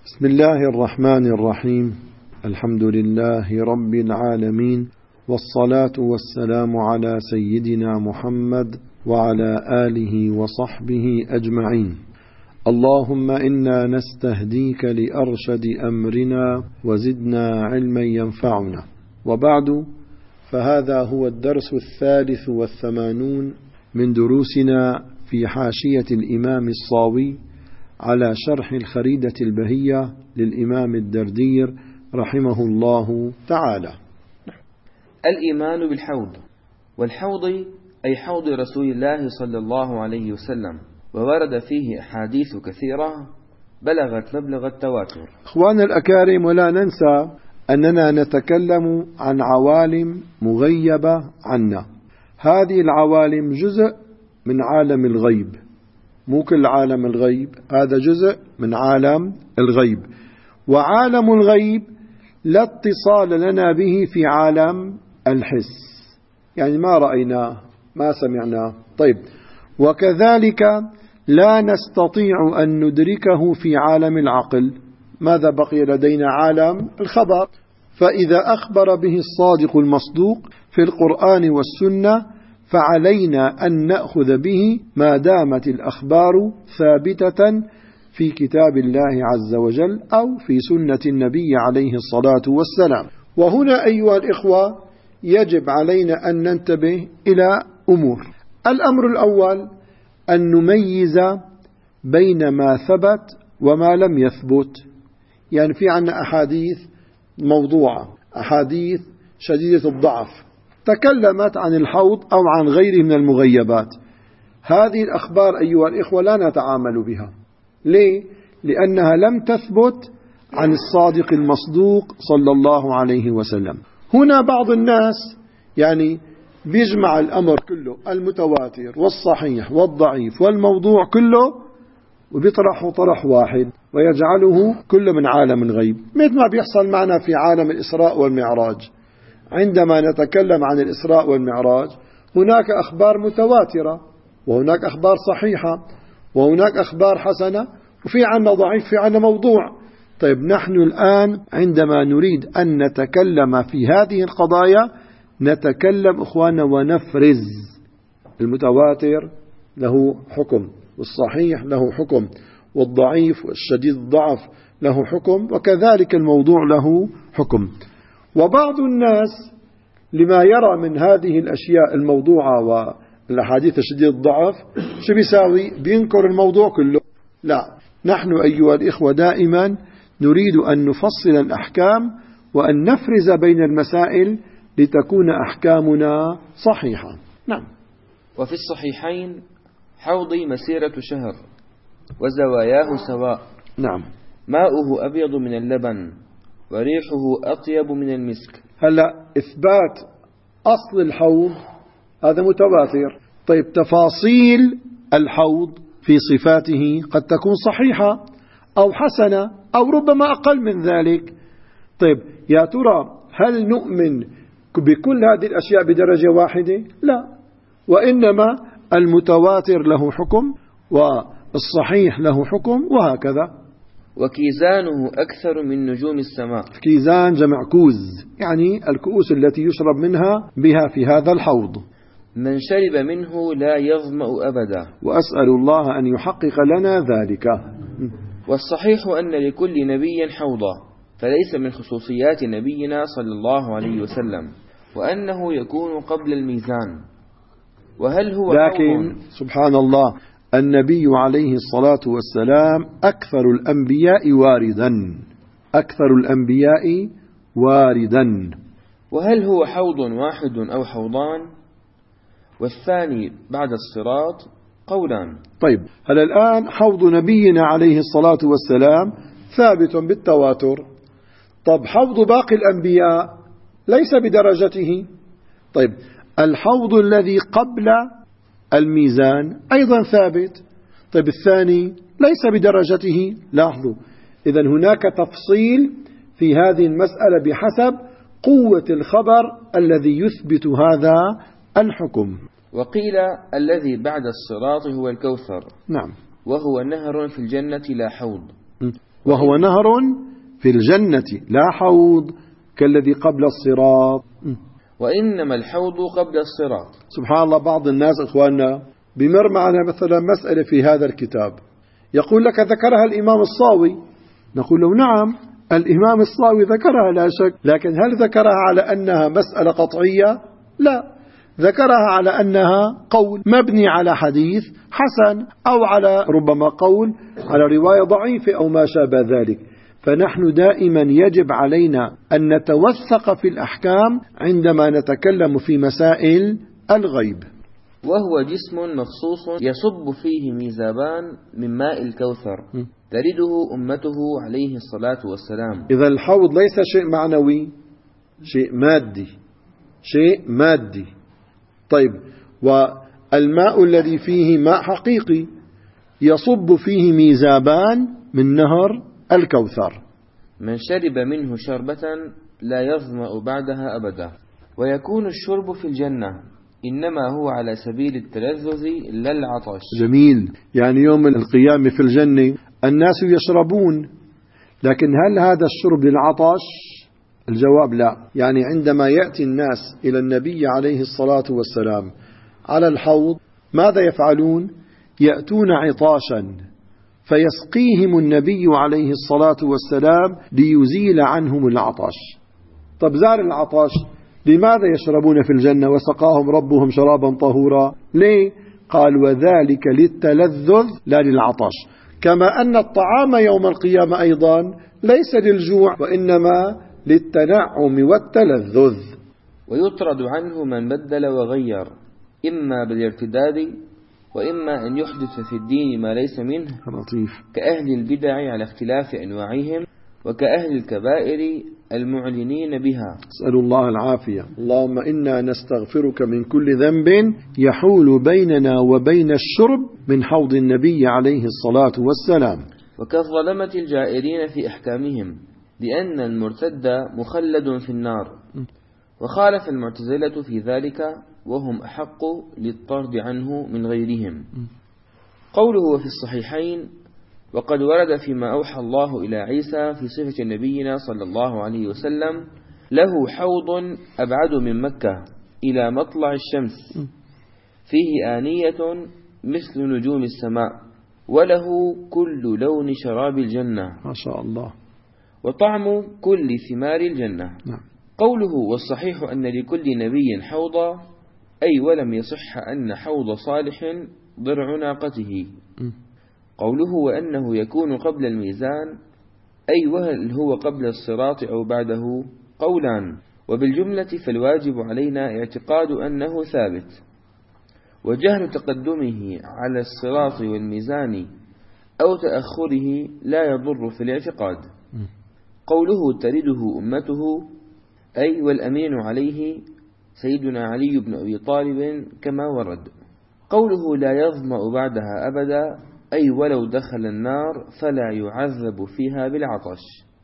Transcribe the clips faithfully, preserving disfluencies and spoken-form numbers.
بسم الله الرحمن الرحيم. الحمد لله رب العالمين، والصلاة والسلام على سيدنا محمد وعلى آله وصحبه أجمعين. اللهم إنا نستهديك لأرشد أمرنا وزدنا علما ينفعنا. وبعد، فهذا هو الدرس الثالث والثمانون من دروسنا في حاشية الإمام الصاوي على شرح الخريدة البهية للإمام الدردير رحمه الله تعالى. الإيمان بالحوض. والحوض أي حوض رسول الله صلى الله عليه وسلم، وورد فيه أحاديث كثيرة بلغت مبلغ التواتر. إخواننا الأكارم، ولا ننسى أننا نتكلم عن عوالم مغيبة عنا. هذه العوالم جزء من عالم الغيب، مو كل عالم الغيب، هذا جزء من عالم الغيب. وعالم الغيب لا اتصال لنا به في عالم الحس، يعني ما رأيناه ما سمعناه. طيب، وكذلك لا نستطيع أن ندركه في عالم العقل. ماذا بقي لدينا؟ عالم الخبر. فإذا أخبر به الصادق المصدوق في القرآن والسنة فعلينا أن نأخذ به ما دامت الأخبار ثابتة في كتاب الله عز وجل أو في سنة النبي عليه الصلاة والسلام. وهنا أيها الإخوة يجب علينا أن ننتبه إلى أمور. الأمر الأول أن نميز بين ما ثبت وما لم يثبت. يعني في عنا أحاديث موضوعة، أحاديث شديدة الضعف تكلمت عن الحوض أو عن غيره من المغيبات. هذه الأخبار أيها الإخوة لا نتعامل بها. ليه؟ لأنها لم تثبت عن الصادق المصدوق صلى الله عليه وسلم. هنا بعض الناس يعني بيجمع الأمر كله، المتواتر والصحيح والضعيف والموضوع كله، وبيطرحه طرح واحد ويجعله كله من عالم الغيب، مثل ما بيحصل معنا في عالم الإسراء والمعراج. عندما نتكلم عن الإسراء والمعراج هناك أخبار متواترة، وهناك أخبار صحيحة، وهناك أخبار حسنة، وفي عنا ضعيف، في عنا موضوع. طيب، نحن الآن عندما نريد أن نتكلم في هذه القضايا نتكلم إخواننا ونفرز. المتواتر له حكم، والصحيح له حكم، والضعيف والشديد الضعف له حكم، وكذلك الموضوع له حكم. وبعض الناس لما يرى من هذه الأشياء الموضوعة والأحاديث الشديدة الضعف شو بيساوي؟ بينكر الموضوع كله. لا، نحن أيها الإخوة دائما نريد أن نفصل الأحكام وأن نفرز بين المسائل لتكون أحكامنا صحيحة. نعم. وفي الصحيحين حوضي مسيرة شهر وزواياه سواء. نعم. ماؤه أبيض من اللبن وريحه أطيب من المسك. هلأ إثبات أصل الحوض هذا متواتر. طيب، تفاصيل الحوض في صفاته قد تكون صحيحة أو حسنة أو ربما أقل من ذلك. طيب، يا ترى هل نؤمن بكل هذه الأشياء بدرجة واحدة؟ لا، وإنما المتواتر له حكم والصحيح له حكم، وهكذا. وكيزانه أكثر من نجوم السماء. كيزان جمع كوز، يعني الكؤوس التي يشرب منها بها في هذا الحوض. من شرب منه لا يظمأ أبدا، وأسأل الله أن يحقق لنا ذلك. والصحيح أن لكل نبي حوضا، فليس من خصوصيات نبينا صلى الله عليه وسلم، وأنه يكون قبل الميزان. وهل هو لكن حوض؟ سبحان الله، النبي عليه الصلاة والسلام أكثر الأنبياء واردا، أكثر الأنبياء واردا. وهل هو حوض واحد أو حوضان؟ والثاني بعد الصراط قولان. طيب، هل الآن حوض نبينا عليه الصلاة والسلام ثابت بالتواتر. طب حوض باقي الأنبياء ليس بدرجته. طيب، الحوض الذي قبل الميزان أيضا ثابت. طيب، الثاني ليس بدرجته. لاحظوا، إذن هناك تفصيل في هذه المسألة بحسب قوة الخبر الذي يثبت هذا الحكم. وقيل الذي بعد الصراط هو الكوثر. نعم. وهو نهر في الجنة لا حوض. وهو نهر في الجنة لا حوض كالذي قبل الصراط. وإنما الحوض قبل الصراط. سبحان الله، بعض الناس إخواننا بمر معنا مثلا مسألة في هذا الكتاب يقول لك ذكرها الإمام الصاوي، نقول له نعم الإمام الصاوي ذكرها لا شك، لكن هل ذكرها على أنها مسألة قطعية؟ لا، ذكرها على أنها قول مبني على حديث حسن أو على ربما قول على رواية ضعيفة أو ما شابه ذلك. فنحن دائما يجب علينا أن نتوثق في الأحكام عندما نتكلم في مسائل الغيب. وهو جسم مخصوص يصب فيه ميزابان من ماء الكوثر ترده أمته عليه الصلاة والسلام. إذا الحوض ليس شيء معنوي، شيء مادي، شيء مادي. طيب، والماء الذي فيه ماء حقيقي يصب فيه ميزابان من نهر الكوثر. من شرب منه شربة لا يظمأ بعدها أبدا. ويكون الشرب في الجنة إنما هو على سبيل التلذذ لا العطش. جميل، يعني يوم القيامة في الجنة الناس يشربون، لكن هل هذا الشرب للعطش؟ الجواب لا. يعني عندما يأتي الناس إلى النبي عليه الصلاة والسلام على الحوض ماذا يفعلون؟ يأتون عطاشا فيسقيهم النبي عليه الصلاة والسلام ليزيل عنهم العطش. طب زال العطش، لماذا يشربون في الجنة وسقاهم ربهم شرابا طهورا؟ ليه؟ قال وذلك للتلذذ لا للعطش. كما أن الطعام يوم القيامة أيضا ليس للجوع وإنما للتنعم والتلذذ. ويطرد عنه من بدل وغير إما بالارتداد وإما أن يحدث في الدين ما ليس منه، لطيف، كأهل البدع على اختلاف أنواعهم وكأهل الكبائر المعلنين بها. أسأل الله العافية. اللهم إنا نستغفرك من كل ذنب يحول بيننا وبين الشرب من حوض النبي عليه الصلاة والسلام. وكالظلمة الجائرين في أحكامهم، لأن المرتد مخلد في النار. وخالف المعتزلة في ذلك وهم أحق للطرد عنه من غيرهم. قوله في الصحيحين وقد ورد فيما أوحى الله إلى عيسى في صفة نبينا صلى الله عليه وسلم له حوض أبعد من مكة إلى مطلع الشمس فيه آنية مثل نجوم السماء وله كل لون شراب الجنة ما شاء الله وطعم كل ثمار الجنة. نعم. قوله والصحيح أن لكل نبي حوضا أي ولم يصح أن حوض صالح ضرع ناقته. قوله وأنه يكون قبل الميزان أي وهل هو قبل الصراط أو بعده قولان. وبالجملة فالواجب علينا اعتقاد أنه ثابت، وجهل تقدمه على الصراط والميزان أو تأخره لا يضر في الاعتقاد. قوله ترده أمته أي والأمين عليه سيدنا علي بن أبي طالب كما ورد. قوله لا يظمأ بعدها أبدا أي ولو دخل النار فلا يعذب فيها بالعطش.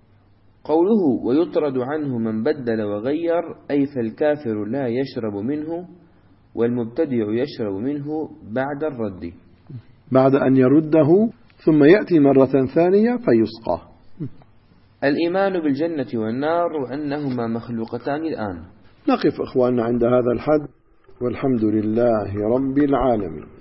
قوله ويطرد عنه من بدل وغير أي فالكافر لا يشرب منه والمبتدع يشرب منه بعد الرد، بعد أن يرده ثم يأتي مرة ثانية فيسقى. الإيمان بالجنة والنار وأنهما مخلوقتان الآن. نقف إخواننا عند هذا الحد، والحمد لله رب العالمين.